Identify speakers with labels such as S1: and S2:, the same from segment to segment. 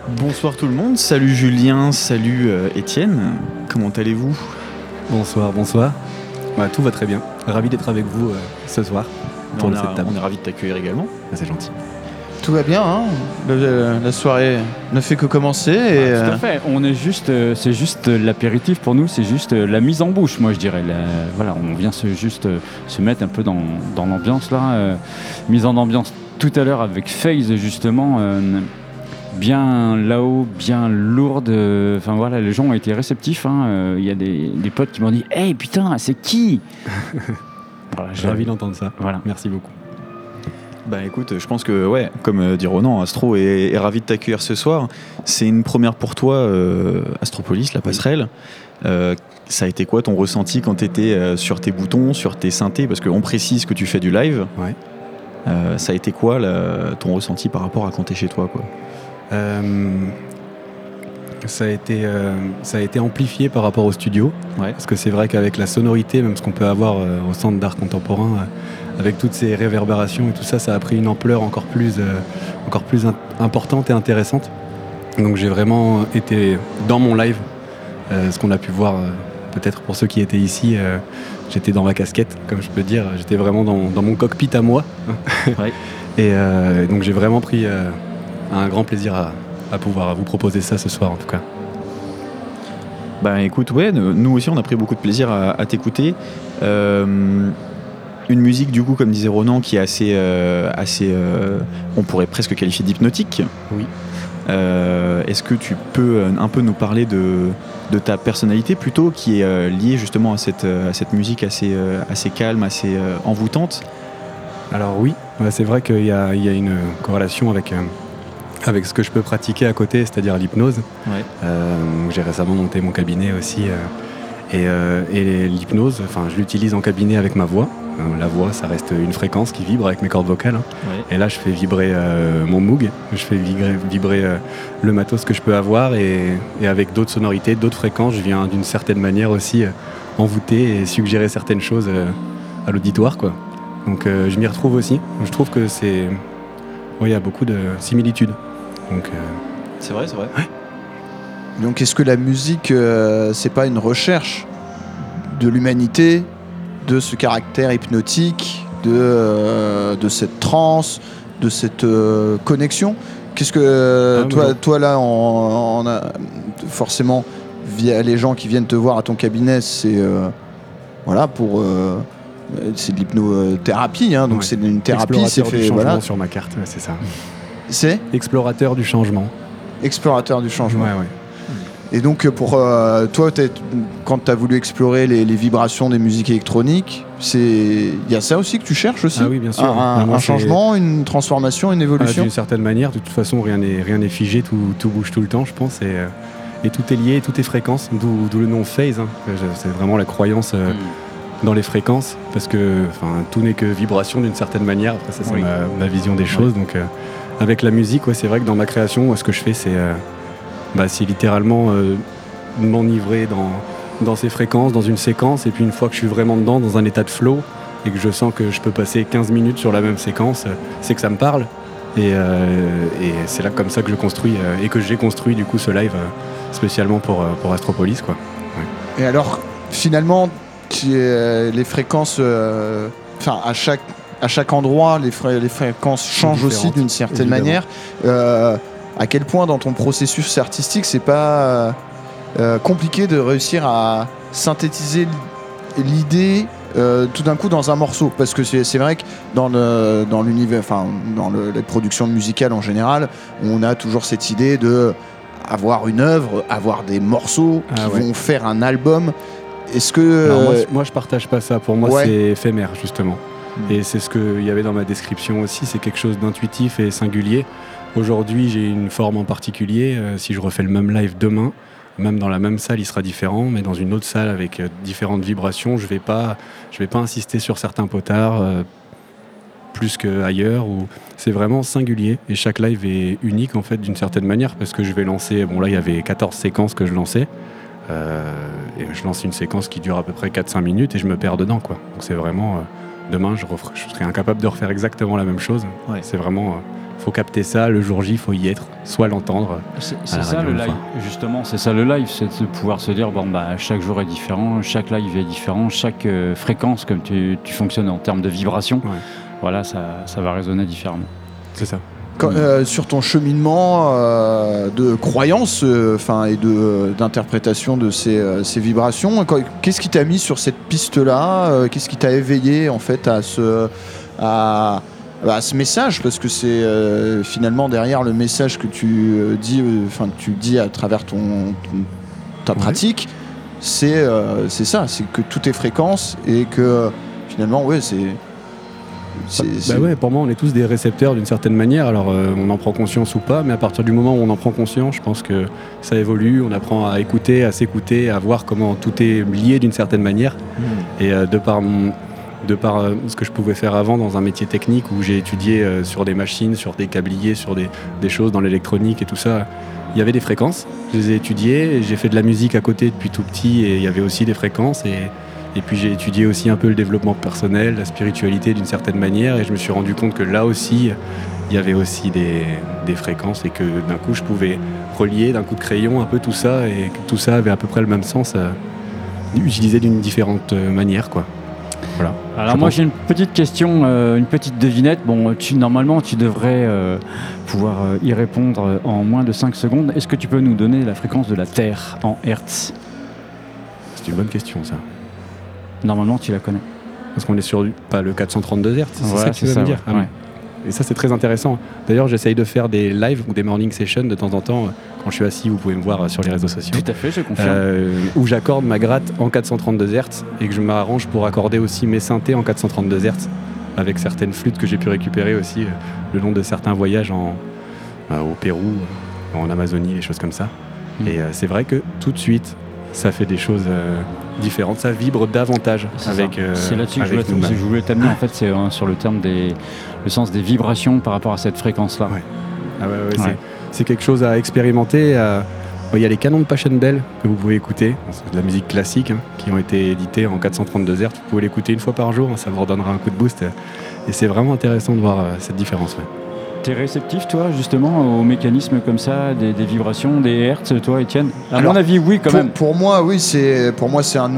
S1: Bonsoir tout le monde, salut Julien, salut Étienne, comment allez-vous ?
S2: Bonsoir. Bah, tout va très bien, ravi d'être avec vous ce soir autour de cette table.
S1: On est ravis de t'accueillir également.
S2: Ah, c'est gentil.
S3: Tout va bien, hein. La soirée ne fait que commencer. Et
S4: Tout à fait, c'est juste l'apéritif pour nous, c'est juste la mise en bouche, moi je dirais. Voilà, on vient se mettre un peu dans l'ambiance là. Mise en ambiance tout à l'heure avec FaZe justement. Bien là-haut, bien lourde. Enfin voilà, les gens ont été réceptifs. Il y a des potes qui m'ont dit « Hey putain, c'est qui ?» Voilà,
S2: j'ai ravi d'entendre ça. Voilà. Merci beaucoup.
S1: Bah écoute, je pense que ouais, comme dit Ronan, Astro est ravi de t'accueillir ce soir. C'est une première pour toi, Astropolis, la passerelle. Ça a été quoi ton ressenti quand tu étais sur tes boutons, sur tes synthés ? Parce qu'on précise que tu fais du live.
S2: Ouais.
S1: Ça a été quoi ton ressenti par rapport à quand t'es chez toi, quoi ?
S2: Ça a été amplifié par rapport au studio, parce que c'est vrai qu'avec la sonorité, même ce qu'on peut avoir au Centre d'art contemporain, avec toutes ces réverbérations et tout ça, ça a pris une ampleur encore plus importante et intéressante. Donc j'ai vraiment été dans mon live, ce qu'on a pu voir peut-être pour ceux qui étaient ici, j'étais dans ma casquette, comme je peux dire, j'étais vraiment dans mon cockpit à moi.
S1: Ouais.
S2: Et donc j'ai vraiment pris un grand plaisir à pouvoir vous proposer ça ce soir en tout cas.
S1: Bah écoute, ouais, nous aussi on a pris beaucoup de plaisir à t'écouter. Une musique du coup, comme disait Ronan, qui est assez on pourrait presque qualifier d'hypnotique.
S2: Oui.
S1: Est-ce que tu peux un peu nous parler de ta personnalité plutôt, qui est liée justement à cette musique assez calme, assez envoûtante ?
S2: Alors oui, c'est vrai qu'il y a une corrélation avec ce que je peux pratiquer à côté, c'est-à-dire l'hypnose.
S1: Ouais.
S2: J'ai récemment monté mon cabinet aussi. Et l'hypnose, je l'utilise en cabinet avec ma voix. La voix, ça reste une fréquence qui vibre avec mes cordes vocales.
S1: Ouais.
S2: Et là, je fais vibrer mon Moog, je fais vibrer le matos que je peux avoir. Et avec d'autres sonorités, d'autres fréquences, je viens d'une certaine manière aussi envoûter et suggérer certaines choses à l'auditoire, quoi. Donc je m'y retrouve aussi. Je trouve que il y a beaucoup de similitudes. Donc,
S1: c'est vrai.
S2: Ouais.
S3: donc est-ce que la musique, c'est pas une recherche de l'humanité, de ce caractère hypnotique, de cette transe, de cette connexion ? Qu'est-ce que toi là, on a forcément via les gens qui viennent te voir à ton cabinet, c'est c'est de l'hypnothérapie, hein, donc c'est une thérapie, c'est fait.
S2: Voilà. Sur ma carte, c'est ça.
S3: C'est
S2: explorateur du changement.
S3: Explorateur du changement.
S2: Ouais.
S3: Et donc pour toi, quand tu as voulu explorer les vibrations des musiques électroniques, il y a ça aussi que tu cherches aussi ?
S2: Ah oui, bien sûr.
S3: Un changement, une transformation, une évolution ?
S2: D'une certaine manière, de toute façon, rien n'est figé, tout bouge tout le temps, je pense, et tout est lié, tout est fréquence, d'où le nom phase. C'est vraiment la croyance dans les fréquences, parce que tout n'est que vibration d'une certaine manière. Après, ça, c'est ma vision des choses. Donc, avec la musique, c'est vrai que dans ma création, ce que je fais, c'est littéralement m'enivrer dans ces fréquences, dans une séquence, et puis une fois que je suis vraiment dedans, dans un état de flow, et que je sens que je peux passer 15 minutes sur la même séquence, c'est que ça me parle. Et c'est là comme ça que je construis, et que j'ai construit du coup ce live spécialement pour Astropolis, quoi. Ouais.
S3: Et alors, finalement, les fréquences, à chaque endroit, les fréquences changent aussi d'une certaine manière. À quel point dans ton processus artistique, c'est pas compliqué de réussir à synthétiser l'idée tout d'un coup dans un morceau, parce que c'est vrai que dans l'univers, dans les productions musicales en général, on a toujours cette idée de avoir une œuvre, avoir des morceaux qui vont faire un album. Est-ce que
S2: alors moi je partage pas ça. Pour moi c'est éphémère justement. Et c'est ce qu'il y avait dans ma description aussi. C'est quelque chose d'intuitif et singulier. Aujourd'hui j'ai une forme en particulier. Si je refais le même live demain, même dans la même salle, il sera différent, mais dans une autre salle avec différentes vibrations, je vais pas insister sur certains potards plus qu'ailleurs. C'est vraiment singulier et chaque live est unique en fait d'une certaine manière, parce que je vais lancer. Bon là il y avait 14 séquences que je lançais. Et je lance une séquence qui dure à peu près 4-5 minutes et je me perds dedans, quoi. Donc c'est vraiment demain je serai incapable de refaire exactement la même chose. C'est vraiment faut capter ça, le jour J, il faut y être, soit l'entendre.
S4: C'est ça le live, justement, c'est ça le live, c'est de pouvoir se dire, chaque jour est différent, chaque live est différent, chaque fréquence, comme tu fonctionnes en termes de vibration, voilà, ça va résonner différemment.
S2: C'est ça.
S3: Sur ton cheminement de croyance et d'interprétation de ces vibrations, qu'est-ce qui t'a mis sur cette piste-là, qu'est-ce qui t'a éveillé en fait à ce message, parce que c'est finalement derrière le message que tu dis à travers ta pratique, c'est ça, c'est que tout est fréquence et que finalement
S2: pour moi, on est tous des récepteurs d'une certaine manière. Alors, on en prend conscience ou pas, mais à partir du moment où on en prend conscience, je pense que ça évolue. On apprend à écouter, à s'écouter, à voir comment tout est lié d'une certaine manière. Et de par ce que je pouvais faire avant dans un métier technique où j'ai étudié sur des machines, sur des câbliers, sur des choses dans l'électronique et tout ça, il y avait des fréquences. Je les ai étudiées. J'ai fait de la musique à côté depuis tout petit et il y avait aussi des fréquences. Et puis j'ai étudié aussi un peu le développement personnel, la spiritualité d'une certaine manière, et je me suis rendu compte que là aussi, il y avait aussi des fréquences et que d'un coup je pouvais relier d'un coup de crayon un peu tout ça, et que tout ça avait à peu près le même sens, utilisé d'une différente manière, quoi. Voilà.
S4: Alors moi j'ai une petite question, une petite devinette. Normalement tu devrais pouvoir y répondre en moins de 5 secondes. Est-ce que tu peux nous donner la fréquence de la Terre en Hertz ?
S2: C'est une bonne question, ça.
S4: Normalement, tu la connais.
S2: Parce qu'on est sur pas le 432 Hz, c'est ça que tu veux me dire.
S4: Ouais.
S2: Et ça, c'est très intéressant. D'ailleurs, j'essaye de faire des lives ou des morning sessions de temps en temps. Quand je suis assis, vous pouvez me voir sur les réseaux sociaux.
S4: Tout à fait, je confirme.
S2: Où j'accorde ma gratte en 432 Hz et que je m'arrange pour accorder aussi mes synthés en 432 Hz avec certaines flûtes que j'ai pu récupérer aussi le long de certains voyages au Pérou, en Amazonie, des choses comme ça. Et c'est vrai que tout de suite, ça fait des choses différentes, ça vibre davantage avec
S4: c'est là-dessus que je voulais t'amener, en fait, c'est sur le terme le sens des vibrations par rapport à cette fréquence-là.
S2: C'est quelque chose à expérimenter. Il y a les canons de Pachelbel que vous pouvez écouter, c'est de la musique classique, qui ont été édités en 432 Hz. Vous pouvez l'écouter une fois par jour, ça vous redonnera un coup de boost. Et c'est vraiment intéressant de voir cette différence.
S4: T'es réceptif, toi, justement, aux mécanismes comme ça, des vibrations, des hertz, toi, Étienne ? À mon avis, oui, quand même.
S3: Pour moi, oui, c'est un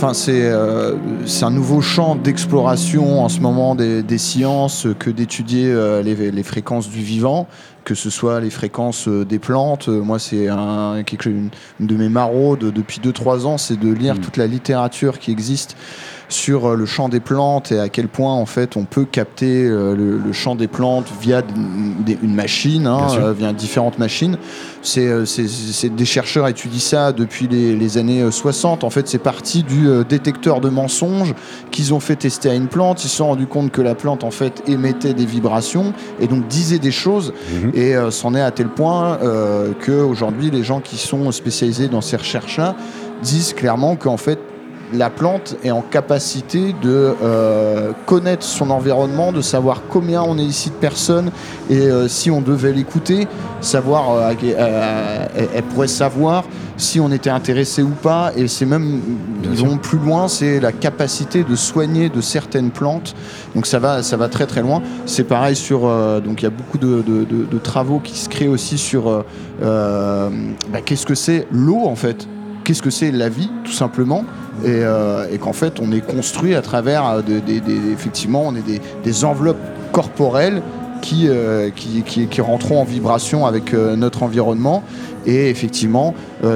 S3: nouveau champ d'exploration en ce moment des sciences que d'étudier les fréquences du vivant, que ce soit les fréquences des plantes. Moi, c'est une de mes maraudes depuis 2-3 ans, c'est de lire toute la littérature qui existe sur le chant des plantes et à quel point en fait on peut capter le chant des plantes via une machine, via différentes machines. C'est des chercheurs étudient ça depuis les années 60. En fait, c'est parti du détecteur de mensonges qu'ils ont fait tester à une plante. Ils se sont rendus compte que la plante en fait émettait des vibrations et donc disait des choses. Et c'en est à tel point qu'aujourd'hui les gens qui sont spécialisés dans ces recherches-là disent clairement qu'en fait la plante est en capacité de connaître son environnement, de savoir combien on est ici de personnes et si on devait l'écouter, savoir, elle pourrait savoir si on était intéressé ou pas, et c'est même, ils vont plus loin, c'est la capacité de soigner de certaines plantes, donc ça va très très loin. C'est pareil sur, donc il y a beaucoup de travaux qui se créent aussi sur qu'est-ce que c'est l'eau en fait, qu'est-ce que c'est la vie tout simplement. Et qu'en fait on est construit à travers effectivement on est des enveloppes corporelles qui rentreront en vibration avec notre environnement. Et effectivement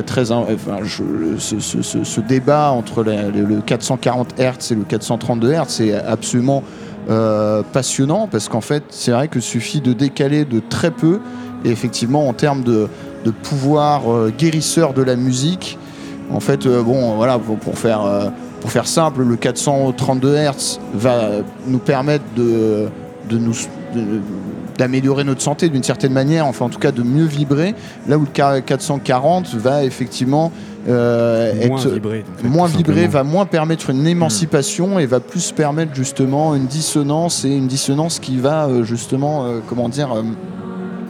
S3: ce débat entre le 440 Hz et le 432 Hz c'est absolument passionnant, parce qu'en fait c'est vrai que suffit de décaler de très peu, et effectivement en termes de pouvoir guérisseur de la musique, en fait, pour faire simple, le 432 Hz va nous permettre d'améliorer notre santé d'une certaine manière, enfin en tout cas de mieux vibrer, là où le 440 va effectivement moins vibrer, va moins permettre une émancipation et va plus permettre justement une dissonance, et une dissonance qui va justement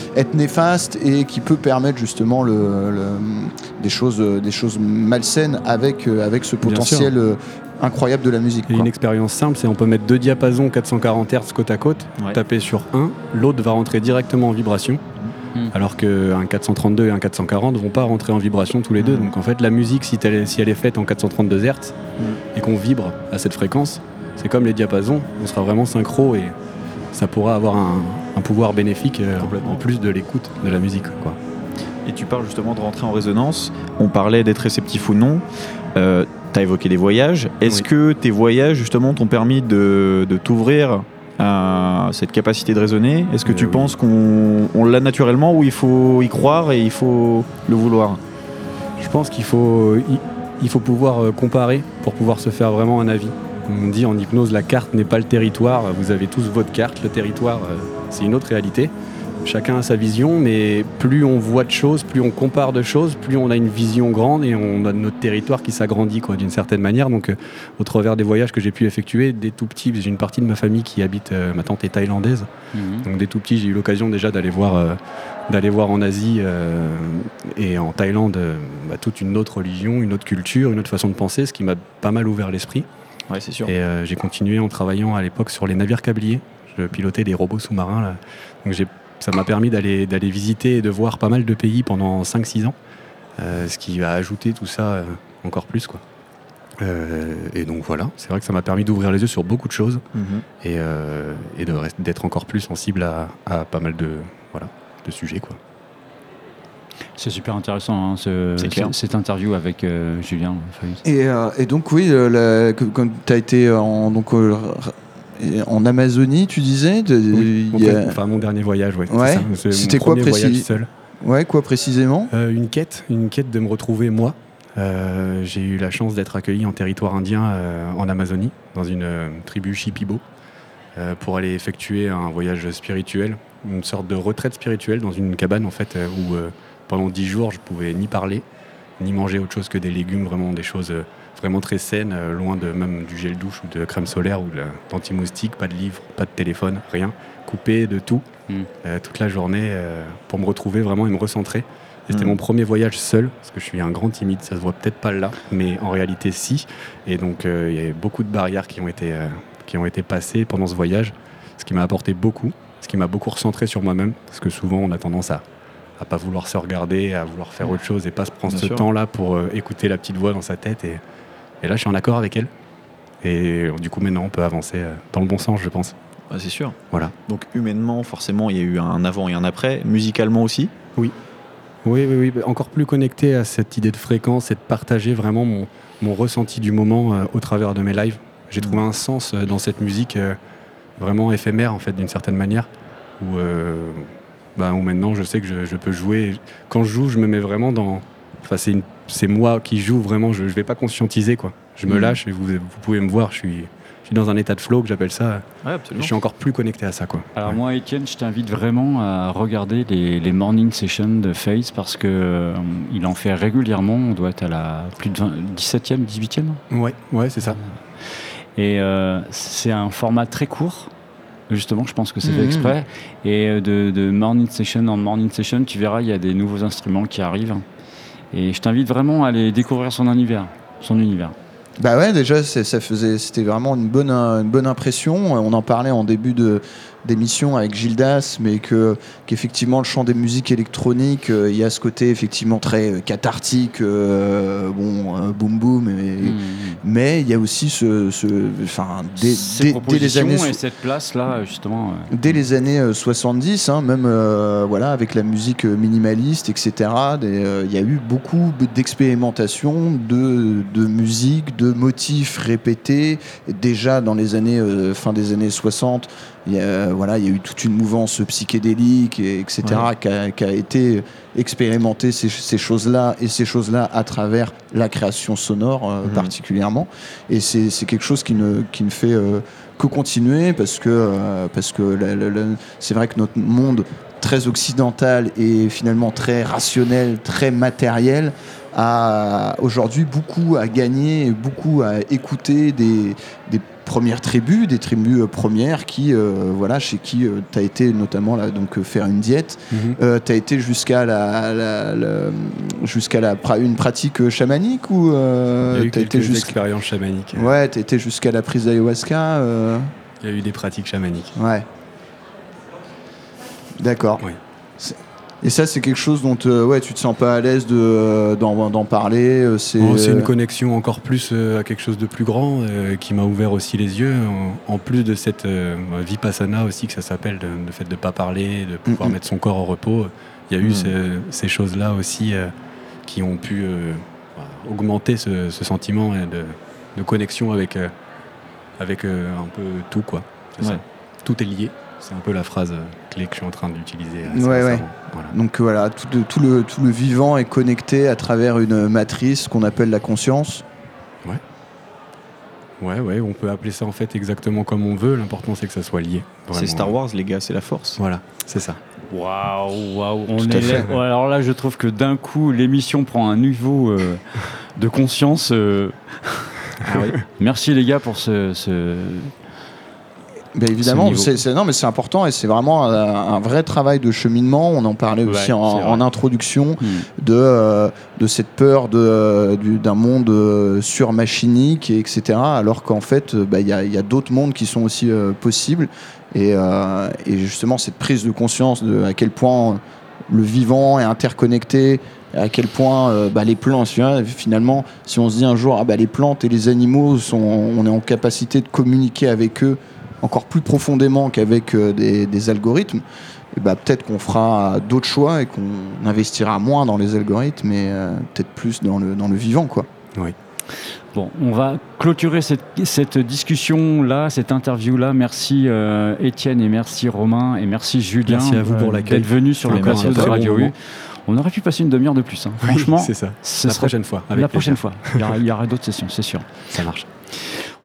S3: être néfaste et qui peut permettre justement des choses malsaines avec ce potentiel incroyable de la musique.
S2: Et une expérience simple, c'est on peut mettre 2 diapasons 440 Hz côte à côte, taper sur un, l'autre va rentrer directement en vibration, alors qu'un 432 et un 440 vont pas rentrer en vibration tous les deux. Donc en fait, la musique, si elle est faite en 432 Hz et qu'on vibre à cette fréquence, c'est comme les diapasons, on sera vraiment synchro et ça pourra avoir un pouvoir bénéfique en plus de l'écoute de la musique, quoi.
S1: Et tu parles justement de rentrer en résonance. On parlait d'être réceptif ou non. Tu as évoqué des voyages. Est-ce que tes voyages justement t'ont permis de t'ouvrir à cette capacité de raisonner? Est-ce que tu penses qu'on l'a naturellement ou il faut y croire et il faut le vouloir?
S2: Je pense qu'il faut pouvoir comparer pour pouvoir se faire vraiment un avis. On dit en hypnose, la carte n'est pas le territoire. Vous avez tous votre carte. Le territoire, c'est une autre réalité. Chacun a sa vision, mais plus on voit de choses, plus on compare de choses, plus on a une vision grande et on a notre territoire qui s'agrandit, quoi, d'une certaine manière. Donc, au travers des voyages que j'ai pu effectuer, dès tout petit, j'ai une partie de ma famille qui habite, ma tante est thaïlandaise. Donc, dès tout petit, j'ai eu l'occasion déjà d'aller voir en Asie et en Thaïlande toute une autre religion, une autre culture, une autre façon de penser, ce qui m'a pas mal ouvert l'esprit.
S1: Ouais, c'est sûr.
S2: Et j'ai continué en travaillant à l'époque sur les navires câbliers. Je pilotais des robots sous-marins, là. Donc, ça m'a permis d'aller visiter et de voir pas mal de pays pendant 5-6 ans, ce qui a ajouté tout ça encore plus, quoi. Et donc voilà, c'est vrai que ça m'a permis d'ouvrir les yeux sur beaucoup de choses et d'être encore plus sensible à pas mal de sujets, quoi.
S4: C'est super intéressant, cette interview avec Julien Fayus.
S3: Et donc oui, quand tu as été en Amazonie, tu disais
S2: mon dernier voyage, ouais.
S3: C'était quoi
S2: seul.
S3: Ouais, quoi précisément?
S2: Une quête de me retrouver moi. J'ai eu la chance d'être accueilli en territoire indien en Amazonie, dans une tribu Shipibo, pour aller effectuer un voyage spirituel, une sorte de retraite spirituelle dans une cabane en fait, où pendant 10 jours je pouvais ni parler, ni manger autre chose que des légumes, vraiment des choses vraiment très saines, loin de même du gel douche ou de crème solaire ou d'anti-moustique, pas de livre, pas de téléphone, rien, coupé de tout, toute la journée pour me retrouver vraiment et me recentrer. Et c'était mon premier voyage seul, parce que je suis un grand timide, ça se voit peut-être pas là, mais en réalité si. Et donc il y a beaucoup de barrières qui ont été passées pendant ce voyage, ce qui m'a apporté beaucoup, ce qui m'a beaucoup recentré sur moi-même, parce que souvent on a tendance à pas vouloir se regarder, à vouloir faire autre chose et pas se prendre ce temps-là pour écouter la petite voix dans sa tête. Et là, je suis en accord avec elle. Et du coup, maintenant, on peut avancer dans le bon sens, je pense.
S1: Ah, c'est sûr.
S2: Voilà.
S1: Donc, humainement, forcément, il y a eu un avant et un après. Musicalement aussi?
S2: Oui. Oui. Encore plus connecté à cette idée de fréquence et de partager vraiment mon ressenti du moment au travers de mes lives. J'ai trouvé un sens dans cette musique vraiment éphémère, en fait, d'une certaine manière, où maintenant, je sais que je peux jouer. Quand je joue, je me mets vraiment dans... Enfin, c'est moi qui joue vraiment, je ne vais pas conscientiser, quoi. Je me lâche et vous pouvez me voir, je suis dans un état de flow, que j'appelle ça. Ouais, absolument. Je suis encore plus connecté à ça, quoi.
S4: Alors moi, Étienne, je t'invite vraiment à regarder les morning sessions de FaZe parce qu'il en fait régulièrement. On doit être à la plus de 17e, 18e.
S2: Ouais, c'est ça.
S4: Et c'est un format très court. Justement, je pense que c'est fait exprès. Et de morning session en morning session, tu verras, il y a des nouveaux instruments qui arrivent. Et je t'invite vraiment à aller découvrir son univers.
S3: Bah ouais, déjà c'était vraiment une bonne impression. On en parlait en début d'émission avec Gildas, mais qu'effectivement le chant des musiques électroniques, il y a ce côté effectivement très cathartique, boum boum, mais il y a aussi dès les années
S4: et cette place là justement.
S3: Dès les années 70, même avec la musique minimaliste, etc. Il y a eu beaucoup d'expérimentation de musique, de motifs répétés. Déjà dans les années fin des années 60. Il y a eu toute une mouvance psychédélique, etc., qui a été expérimentée ces choses-là à travers la création sonore particulièrement. Et c'est quelque chose qui ne fait que continuer parce que c'est vrai que notre monde très occidental et finalement très rationnel, très matériel, a aujourd'hui beaucoup à gagner et beaucoup à écouter des premières tribus, des tribus premières qui, chez qui tu as été notamment là, donc, faire une diète. Tu as été jusqu'à une pratique chamanique ou
S2: Il y a eu
S3: tu as été
S2: quelques expériences chamaniques.
S3: Ouais, tu as été jusqu'à la prise d'ayahuasca.
S2: Il y a eu des pratiques chamaniques.
S3: Ouais. D'accord.
S2: Oui.
S3: Et ça, c'est quelque chose dont tu te sens pas à l'aise d'en parler.
S2: C'est une connexion encore plus à quelque chose de plus grand qui m'a ouvert aussi les yeux. En plus de cette vipassana aussi que ça s'appelle, le fait de pas parler, de pouvoir mettre son corps au repos. Il y a eu ces choses-là aussi qui ont pu augmenter ce sentiment de connexion avec un peu tout, quoi. C'est ça. Tout est lié. C'est un peu la phrase clé que je suis en train d'utiliser.
S3: Ouais. Voilà. Donc voilà, tout le vivant est connecté à travers une matrice qu'on appelle la conscience.
S2: Ouais, on peut appeler ça en fait exactement comme on veut. L'important c'est que ça soit lié.
S1: Vraiment. C'est Star Wars, les gars, c'est la force.
S2: Voilà, c'est ça.
S4: Waouh, on est là. Ouais, alors là, je trouve que d'un coup, l'émission prend un niveau de conscience. Merci les gars pour ce
S3: Ben évidemment, c'est important et c'est vraiment un vrai travail de cheminement. On en parlait aussi en introduction de cette peur d'un monde surmachinique, etc. Alors qu'en fait, il y a d'autres mondes qui sont aussi possibles. Et justement, cette prise de conscience de à quel point le vivant est interconnecté, à quel point les plantes, finalement, si on se dit un jour, les plantes et les animaux, on est en capacité de communiquer avec eux encore plus profondément qu'avec des algorithmes, et peut-être qu'on fera d'autres choix et qu'on investira moins dans les algorithmes et peut-être plus dans le vivant, quoi.
S2: Oui.
S4: Bon, on va clôturer cette discussion-là, cette interview-là. Merci Étienne et merci Romain et merci Julien.
S2: Merci à vous pour l'accueil.
S4: D'être venus sur le plateau de Radio U. On aurait pu passer une demi-heure de plus. Franchement,
S2: c'est ça. La prochaine fois.
S4: Fois. Il y aura d'autres sessions, c'est sûr.
S2: Ça marche.